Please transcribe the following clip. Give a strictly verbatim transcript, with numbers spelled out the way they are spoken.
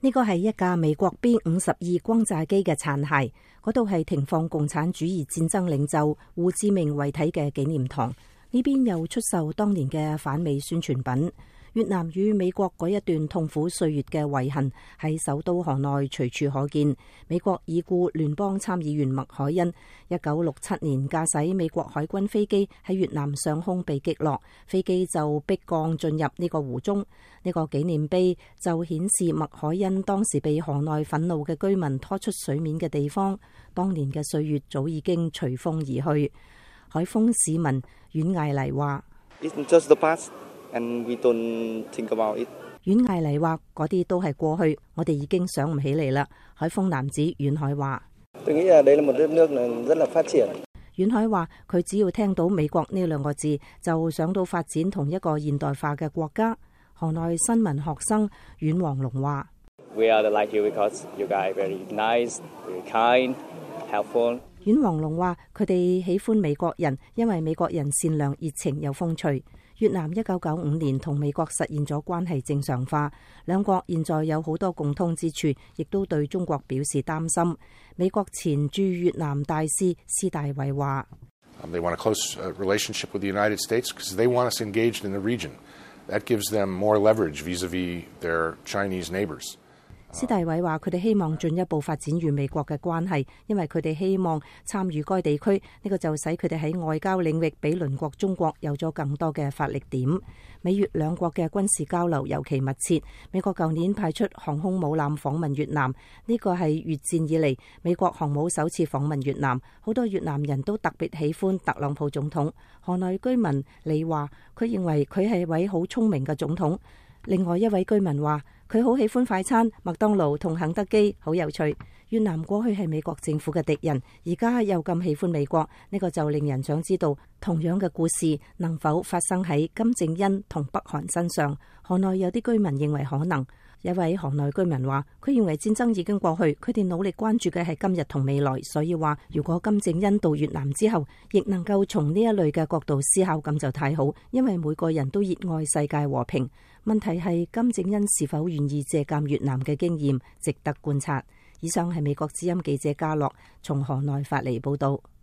呢個係一架美國 B 五十二轟炸機嘅殘骸，嗰度係停放共產主義戰爭領袖胡志明遺體嘅紀念堂。呢邊又出售當年嘅反美宣傳品。越南與美國嗰一段痛苦歲月嘅遺痕喺首都河內隨處可見。美國已故聯邦參議員麥凱恩一九六七年駕駛美國海軍飛機喺越南上空被擊落，飛機就迫降進入呢個湖中。呢個紀念碑就顯示麥凱恩當時被河內憤怒嘅居民拖出水面嘅地方。當年嘅歲月早已經隨風而去。海豐市民阮艾麗話And we don't think about it. 阮艾麗話：嗰啲都係過去，我哋已經想唔起嚟啦。海豐男子阮海話：阮海話佢只要聽到美國呢兩個字，就想到發展同一個現代化嘅國家。河內新聞學生阮黃龍話： We are like you because you guys very nice, very kind, helpful. 阮黃龍話佢哋喜歡美國人，因為美國人善良、熱情又風趣。越南一九九五年同美國實現咗關係正常化，兩國現在有好多共通之處，亦都對中國表示擔心。美國前駐越南大使施大偉話： They want a close relationship with the United States because they want us engaged in the region. That gives them more leverage vis-a-vis their Chinese neighbors. 施大偉話：佢哋希望進一步發展與美國嘅關係，因為佢哋希望參與該地區，呢個就使佢哋喺外交領域比鄰國中國有咗更多嘅發力點。美越兩國嘅軍事交流尤其密切。美國舊年派出航空母艦訪問越南，呢個係越戰以嚟美國航母首次訪問越南。好多越南人都特別喜歡特朗普總統。河內居民李話：佢認為佢係位好聰明嘅總統。另外一位居民話：佢好喜歡快餐、麥當勞同肯德基，好有趣。越南過去係美國政府嘅敵人，而家又咁喜歡美國，呢個就令人想知道同樣嘅故事能否發生喺金正恩同北韓身上。河內有啲居民認為可能。一位河內居民話：佢認為戰爭已經過去，佢哋努力關注嘅係今日同未來，所以話如果金正恩到越南之後，亦能夠從呢一類嘅角度思考，咁就太好，因為每個人都熱愛世界和平。問題係金正恩是否願意借鑑越南嘅經驗，值得觀察。以上係美國之音記者嘉樂從河內發嚟報道。